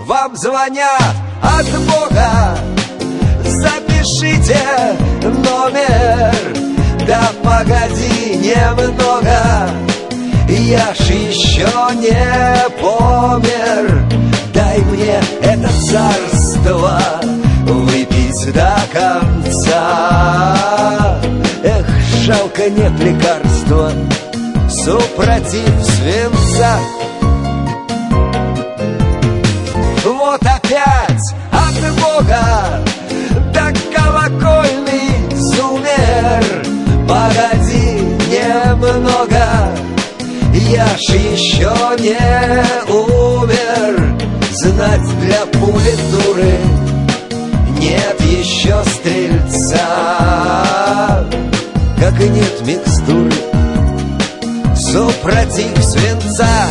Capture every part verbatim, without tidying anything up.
вам звонят от Бога. Запишите номер, да погоди немного, я ж еще не помер. Дай мне это царство выпить до конца. Эх, жалко, нет лекарства супротив свинца. Вот опять от Бога, да колокольный зумер. Погоди немного, я ж еще не умер. Знать для пули дуры нет еще стрельца, как и нет микстуры супротив свинца.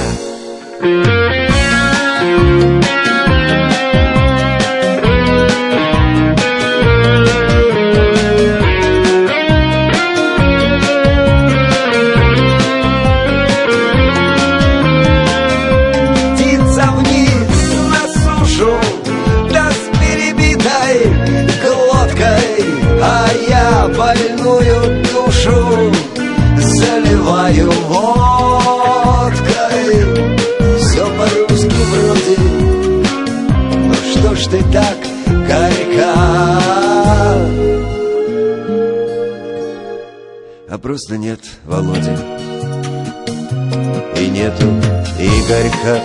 Больную душу заливаю водкой. Все по-русски вроде, ну что ж ты так горька? А просто нет Володи, и нету Игорька.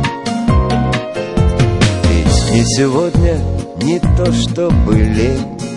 Ведь не сегодня, не то чтобы лень,